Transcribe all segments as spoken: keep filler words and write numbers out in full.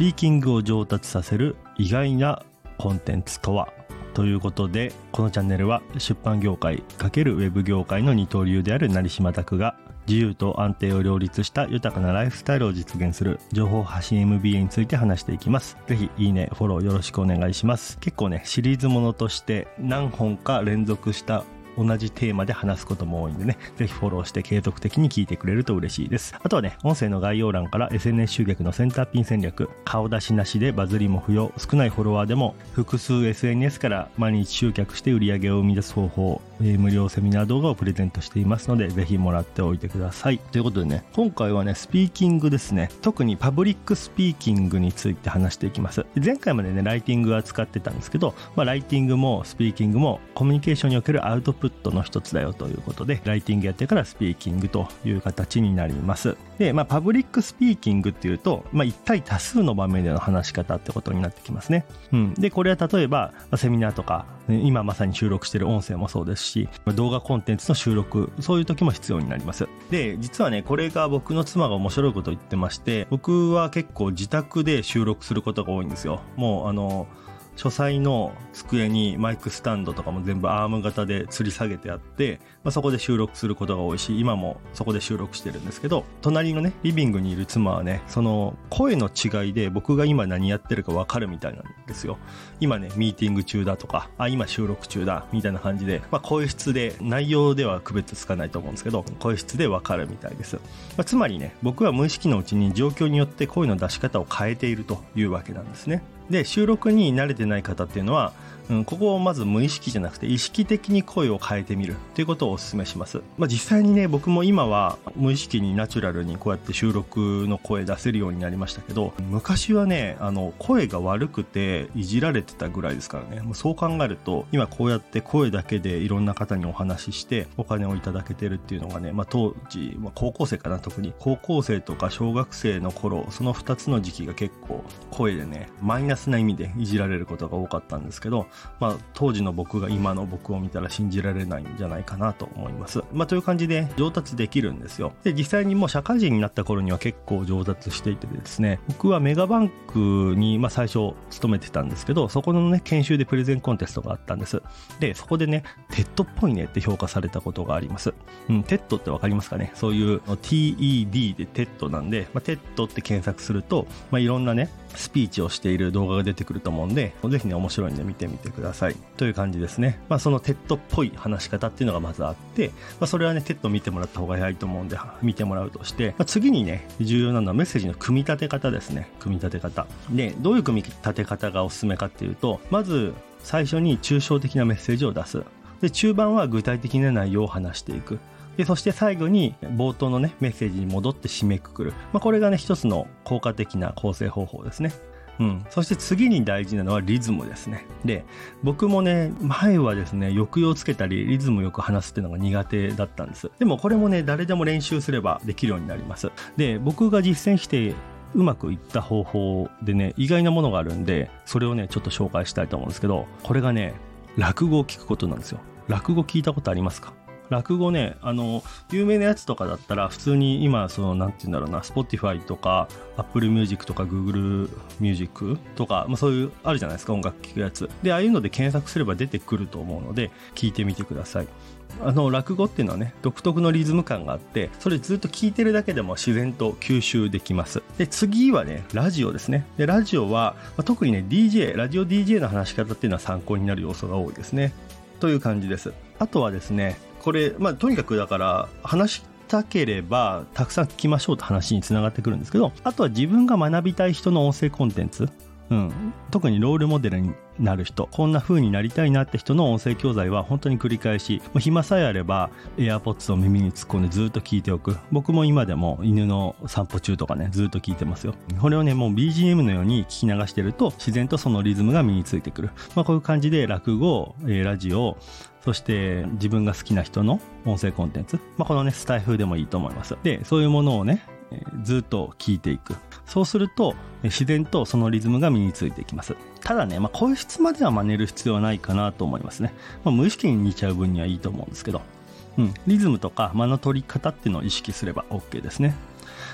ピーキングを上達させる意外なコンテンツとは、ということで、このチャンネルは出版業界×ウェブ業界の二刀流である成島拓が自由と安定を両立した豊かなライフスタイルを実現する情報発信 エムビーエー について話していきます。ぜひいいね、フォローよろしくお願いします。結構ね、シリーズものとして何本か連続した同じテーマで話すことも多いんでね、ぜひフォローして継続的に聞いてくれると嬉しいです。あとはね、音声の概要欄から エスエヌエス 集客のセンターピン戦略、顔出しなしでバズりも不要、少ないフォロワーでも複数 エスエヌエス から毎日集客して売り上げを生み出す方法、えー、無料セミナー動画をプレゼントしていますので、ぜひもらっておいてください。ということでね、今回はね、スピーキングですね。特にパブリックスピーキングについて話していきます。前回までね、ライティングは使ってたんですけど、まあ、ライティングもスピーキングもコミュニケーションにおけるアウトプットの一つだよということで、ライティングやってからスピーキングという形になります。で、まあ、パブリックスピーキングっていうと、まあ、一対多数の場面での話し方ってことになってきますね。うん。で、これは例えば、セミナーとか、今まさに収録している音声もそうですし、動画コンテンツの収録、そういう時も必要になります。で、実はね、これが僕の妻が面白いことを言ってまして、僕は結構自宅で収録することが多いんですよ。もう、あの、書斎の机にマイクスタンドとかも全部アーム型で吊り下げてあって、まあ、そこで収録することが多いし、今もそこで収録してるんですけど、隣のね、リビングにいる妻はね、その声の違いで僕が今何やってるか分かるみたいなんですよ。今ね、ミーティング中だとか、あ、今収録中だみたいな感じで、まあ、声質で、内容では区別つかないと思うんですけど、声質で分かるみたいです。まあ、つまりね、僕は無意識のうちに状況によって声の出し方を変えているというわけなんですね。で、収録に慣れてない方っていうのは、うん、ここをまず無意識じゃなくて意識的に声を変えてみるということをお勧めします。まあ、実際にね、僕も今は無意識にナチュラルにこうやって収録の声出せるようになりましたけど、昔はね、あの声が悪くていじられてたぐらいですからね。もうそう考えると、今こうやって声だけでいろんな方にお話ししてお金をいただけてるっていうのがね、まあ、当時、まあ、高校生かな、特に高校生とか小学生の頃、そのふたつの時期が結構声でね、マイナスな意味でいじられることが多かったんですけど、まあ、当時の僕が今の僕を見たら信じられないんじゃないかなと思います。まあ、という感じで上達できるんですよ。で、実際にもう社会人になった頃には結構上達していてですね、僕はメガバンクに、まあ、最初勤めてたんですけど、そこのね、研修でプレゼンコンテストがあったんです。で、そこでね、テッドっぽいねって評価されたことがあります。うん、テッドってわかりますかね。そういう ティーイーディー でテッドなんで、まあ、テッドって検索すると、まあ、いろんなね、スピーチをしている動画が出てくると思うんで、ぜひね、面白いんで見てみてくださいという感じですね。まあ、そのテッドっぽい話し方っていうのがまずあって、まあ、それはね、テッド見てもらった方が早いと思うんで見てもらうとして、まあ、次にね、重要なのはメッセージの組み立て方ですね。組み立て方で、どういう組み立て方がおすすめかっていうと、まず最初に抽象的なメッセージを出す。で、中盤は具体的な内容を話していく。で、そして最後に冒頭のね、メッセージに戻って締めくくる。まあ、これがね、一つの効果的な構成方法ですね。うん。そして次に大事なのはリズムですね。で、僕もね、前はですね、抑揚つけたり、リズムよく話すっていうのが苦手だったんです。でもこれもね、誰でも練習すればできるようになります。で、僕が実践してうまくいった方法でね、意外なものがあるんで、それをね、ちょっと紹介したいと思うんですけど、これがね、落語を聞くことなんですよ。落語聞いたことありますか？落語ね、あの、有名なやつとかだったら、普通に今、その、なんて言うんだろうな、Spotify とか、Apple Music とか、Google Music とか、まあそういう、あるじゃないですか、音楽聴くやつ。で、ああいうので検索すれば出てくると思うので、聞いてみてください。あの、落語っていうのはね、独特のリズム感があって、それずっと聞いてるだけでも自然と吸収できます。で、次はね、ラジオですね。で、ラジオは、まあ、特にね、ディージェー、ラジオ ディージェー の話し方っていうのは参考になる要素が多いですね。という感じです。あとはですね、これ、まあ、とにかくだから話したければたくさん聞きましょうと話につながってくるんですけど、あとは自分が学びたい人の音声コンテンツ、うん、特にロールモデルになる人、こんな風になりたいなって人の音声教材は本当に繰り返し、もう暇さえあれば AirPods を耳に突っ込んでずっと聞いておく。僕も今でも犬の散歩中とかね、ずっと聞いてますよ。これをね、もう ビージーエム のように聞き流してると自然とそのリズムが身についてくる。まあ、こういう感じで落語、えー、ラジオ、そして自分が好きな人の音声コンテンツ、まあ、このね、スタイフでもいいと思います。で、そういうものをね、ずっと聞いていく。そうすると自然とそのリズムが身についていきます。ただね、まあ、声質までは真似る必要はないかなと思いますね。まあ、無意識に似ちゃう分にはいいと思うんですけど、うん、リズムとか間の取り方っていうのを意識すれば OK ですね。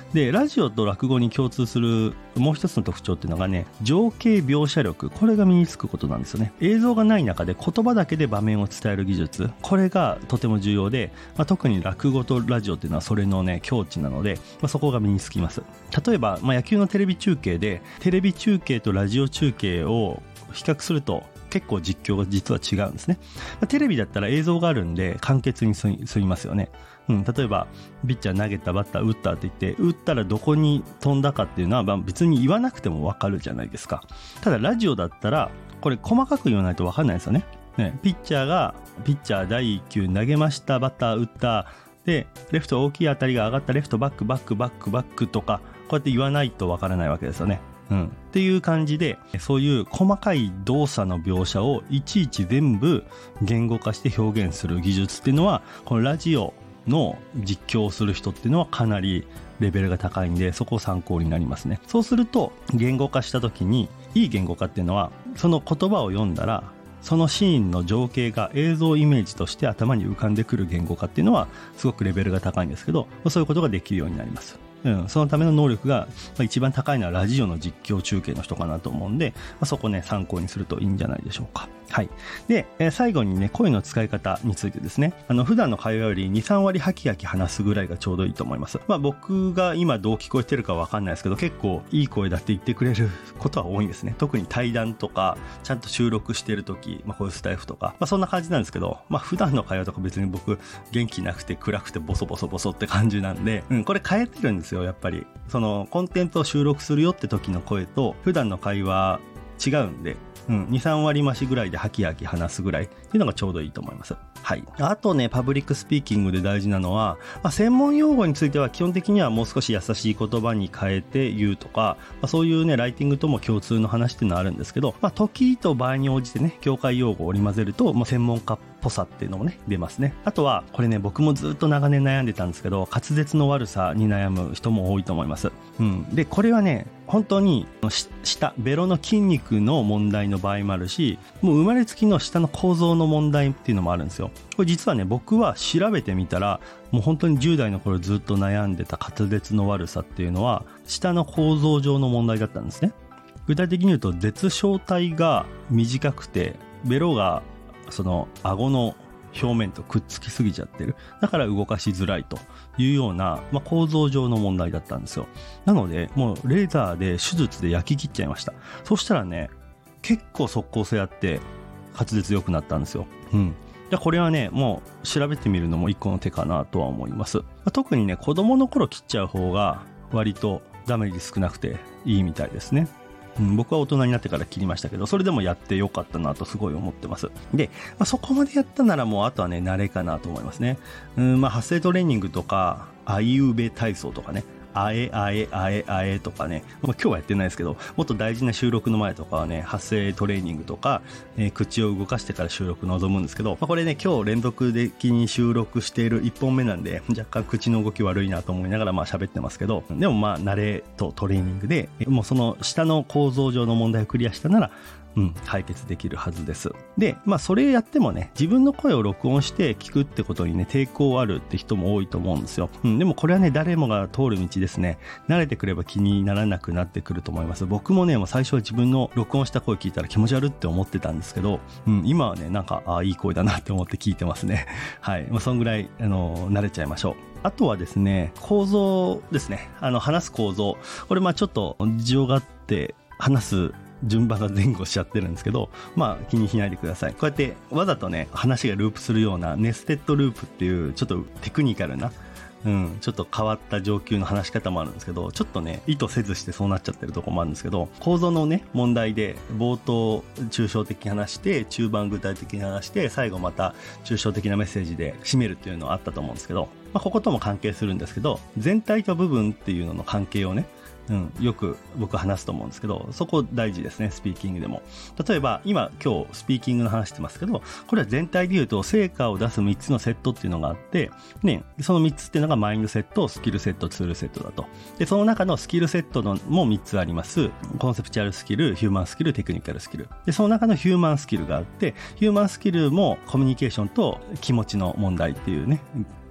でラジオと落語に共通するもう一つの特徴っていうのがね、情景描写力、これが身につくことなんですよね。映像がない中で言葉だけで場面を伝える技術、これがとても重要で、まあ、特に落語とラジオっていうのはそれのね境地なので、まあ、そこが身につきます。例えば、まあ、野球のテレビ中継でテレビ中継とラジオ中継を比較すると結構実況が実は違うんですね。まあ、テレビだったら映像があるんで簡潔に済みますよね。うん、例えばピッチャー投げた、バッター打ったって言って打ったらどこに飛んだかっていうのは、まあ、別に言わなくても分かるじゃないですか。ただラジオだったらこれ細かく言わないと分かんないですよね。ね、ピッチャーがピッチャーだいいっ球投げました、バッター打ったでレフト大きい当たりが上がった、レフトバックバックバックバックとかこうやって言わないと分からないわけですよね。うん、っていう感じで、そういう細かい動作の描写をいちいち全部言語化して表現する技術っていうのは、このラジオの実況をする人っていうのはかなりレベルが高いんで、そこを参考になりますね。そうすると言語化した時に、いい言語化っていうのはその言葉を読んだらそのシーンの情景が映像イメージとして頭に浮かんでくる言語化っていうのはすごくレベルが高いんですけど、そういうことができるようになります。うん、そのための能力が一番高いのはラジオの実況中継の人かなと思うんで、まあ、そこね参考にするといいんじゃないでしょうか。はい。で、えー、最後にね、声の使い方についてですね、あの普段の会話より にさんわりハキハキ話すぐらいがちょうどいいと思います。まあ僕が今どう聞こえてるかわかんないですけど、結構いい声だって言ってくれることは多いんですね。特に対談とかちゃんと収録してる時、まあこういうスタイフとか、まあそんな感じなんですけど、まあ普段の会話とか別に僕元気なくて暗くてボソボソボソって感じなんで、うん、これ変えてるんですよ。やっぱりそのコンテンツを収録するよって時の声と普段の会話違うんで、うん、にさんわり増しぐらいでハキハキ話すぐらいっていうのがちょうどいいと思います。はい。あとね、パブリックスピーキングで大事なのは、まあ、専門用語については基本的にはもう少し優しい言葉に変えて言うとか、まあ、そういうねライティングとも共通の話っていうのはあるんですけど、まあ、時と場合に応じてね業界用語を織り交ぜると、まあ、専門家っぽさっていうのもね出ますね。あとはこれね、僕もずっと長年悩んでたんですけど、滑舌の悪さに悩む人も多いと思います。うん、でこれはね本当に下ベロの筋肉の問題の場合もあるし、もう生まれつきの下の構造の問題っていうのもあるんですよ。これ実はね、僕は調べてみたらもう本当にじゅう代の頃ずっと悩んでた滑舌の悪さっていうのは下の構造上の問題だったんですね。具体的に言うと舌小体が短くてベロがその顎の表面とくっつきすぎちゃってる、だから動かしづらいというような、まあ、構造上の問題だったんですよ。なのでもうレーザーで手術で焼き切っちゃいました。そしたらね結構即効性あって滑舌良くなったんですよ。うん。じゃあこれはねもう調べてみるのも一個の手かなとは思います。まあ、特にね子供の頃切っちゃう方が割とダメージ少なくていいみたいですね。うん、僕は大人になってから切りましたけど、それでもやってよかったなとすごい思ってます。で、まあ、そこまでやったならもうあとはね慣れかなと思いますね。うん、まあ発声トレーニングとかあいうべ体操とかね、あえあえあえあえとかね、まあ、今日はやってないですけど、もっと大事な収録の前とかはね発声トレーニングとか、えー、口を動かしてから収録臨むんですけど、まあ、これね今日連続的に収録しているいっぽんめなんで若干口の動き悪いなと思いながらまあ喋ってますけど、でもまあ慣れとトレーニングでもうその下の構造上の問題をクリアしたならうん、解決できるはずです。で、まあそれやってもね、自分の声を録音して聞くってことにね抵抗あるって人も多いと思うんですよ。うん、でもこれはね誰もが通る道ですね。慣れてくれば気にならなくなってくると思います。僕もねもう最初は自分の録音した声聞いたら気持ち悪って思ってたんですけど、うん、今はねなんかあいい声だなって思って聞いてますね。はい、まあそんぐらいあの慣れちゃいましょう。あとはですね構造ですね。あの話す構造、これまあちょっと事情があって話す順番が前後しちゃってるんですけど、まあ気にしないでください。こうやってわざとね話がループするようなネステッドループっていうちょっとテクニカルな、うん、ちょっと変わった上級の話し方もあるんですけど、ちょっとね意図せずしてそうなっちゃってるところもあるんですけど、構造のね問題で冒頭抽象的に話して中盤具体的に話して最後また抽象的なメッセージで締めるっていうのはあったと思うんですけど、まあ、こことも関係するんですけど、全体と部分っていうのの関係をねうん、よく僕は話すと思うんですけど、そこ大事ですね。スピーキングでも例えば今今日スピーキングの話してますけど、これは全体で言うと成果を出すみっつのセットっていうのがあって、ね、そのみっつっていうのがマインドセット、スキルセット、ツールセットだと。でその中のスキルセットのもみっつあります。コンセプチュアルスキル、ヒューマンスキル、テクニカルスキルで、その中のヒューマンスキルがあって、ヒューマンスキルもコミュニケーションと気持ちの問題っていうね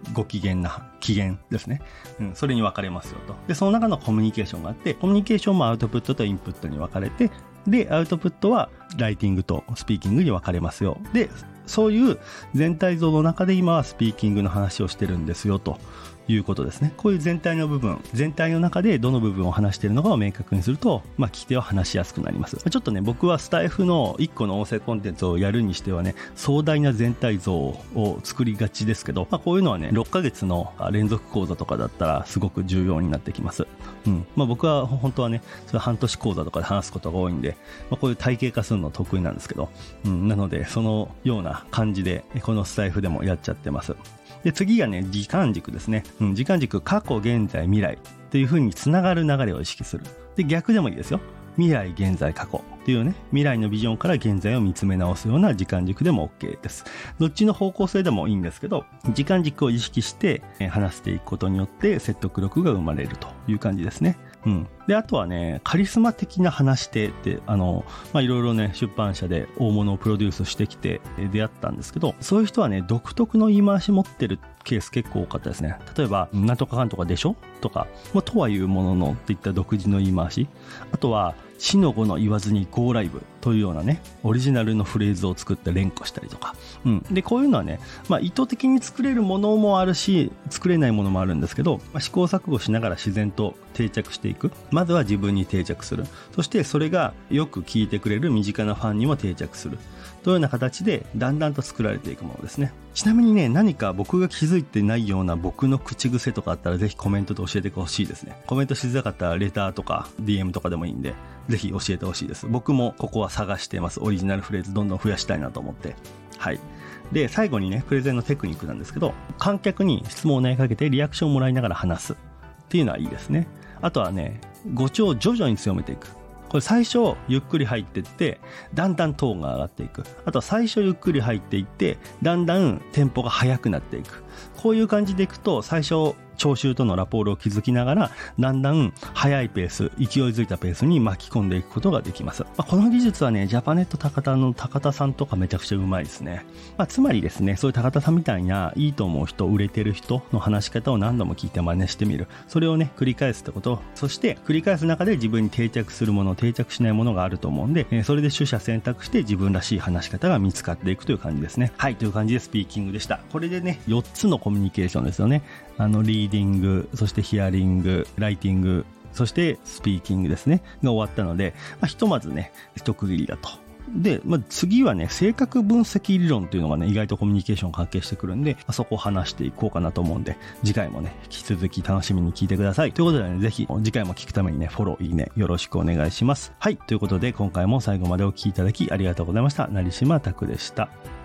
ご機嫌な機嫌ですね、うん、それに分かれますよと。でその中のコミュニケーションがあって、コミュニケーションもアウトプットとインプットに分かれて、でアウトプットはライティングとスピーキングに分かれますよ。でそういう全体像の中で今はスピーキングの話をしてるんですよということですね。こういう全体の部分、全体の中でどの部分を話しているのかを明確にすると、まあ、聞き手は話しやすくなります。ちょっとね、僕はスタイフのいっこの音声コンテンツをやるにしてはね、壮大な全体像を作りがちですけど、まあ、こういうのはね、ろっかげつの連続講座とかだったらすごく重要になってきます。うんまあ、僕は本当はね、それ半年講座とかで話すことが多いんで、まあ、こういう体系化するの得意なんですけど、うん、なのでそのような感じでこのスタイフでもやっちゃってます。で次がね、時間軸ですね、うん、時間軸、過去現在未来っていう風につながる流れを意識する。で逆でもいいですよ。未来現在過去っていうね、未来のビジョンから現在を見つめ直すような時間軸でも OK です。どっちの方向性でもいいんですけど、時間軸を意識して話していくことによって説得力が生まれるという感じですね。うん、であとはね、カリスマ的な話し手ってあの、まあ、いろいろね、出版社で大物をプロデュースしてきて出会ったんですけど、そういう人はね、独特の言い回し持ってるケース結構多かったですね。例えばなんとかかんとかでしょとか、まあ、とはいうもののっていった独自の言い回し、あとは死の語の言わずに Go ライブというようなね、オリジナルのフレーズを作って連呼したりとか、うん、でこういうのはね、まあ、意図的に作れるものもあるし作れないものもあるんですけど、まあ、試行錯誤しながら自然と定着していく。まずは自分に定着する。そしてそれがよく聞いてくれる身近なファンにも定着するというような形でだんだんと作られていくものですね。ちなみにね、何か僕が気づいてないような僕の口癖とかあったらぜひコメントで教えてほしいですね。コメントしづらかったらレターとか ディーエム とかでもいいんで、ぜひ教えてほしいです。僕もここは探しています。オリジナルフレーズどんどん増やしたいなと思って。はい。で最後にね、プレゼンのテクニックなんですけど、観客に質問を投げかけてリアクションをもらいながら話すっていうのはいいですね。あとはね、語調を徐々に強めていく。これ最初ゆっくり入っていってだんだんトーンが上がっていく。あとは最初ゆっくり入っていってだんだんテンポが速くなっていく。こういう感じでいくと、最初聴衆とのラポールを築きながらだんだん速いペース、勢いづいたペースに巻き込んでいくことができます。まあ、この技術はね、ジャパネット高田の高田さんとかめちゃくちゃうまいですね。まあ、つまりですね、そういう高田さんみたいないいと思う人、売れてる人の話し方を何度も聞いて真似してみる。それをね、繰り返すってこと。そして繰り返す中で自分に定着するもの、定着しないものがあると思うんで、それで取捨選択して自分らしい話し方が見つかっていくという感じですね。はい、という感じでスピーキングでした。これでね、よっつのコミュニケーションですよね。あのリーディング、そしてヒアリング、ライティング、そしてスピーキングですねが終わったので、まあ、ひとまずね、一区切りだと。で、まあ、次はね、性格分析理論というのがね、意外とコミュニケーション関係してくるんで、まあ、そこを話していこうかなと思うんで、次回もね、引き続き楽しみに聞いてください。ということでね、ぜひ次回も聞くためにね、フォロー、いいねよろしくお願いします。はい、ということで今回も最後までお聞きいただきありがとうございました。成島拓でした。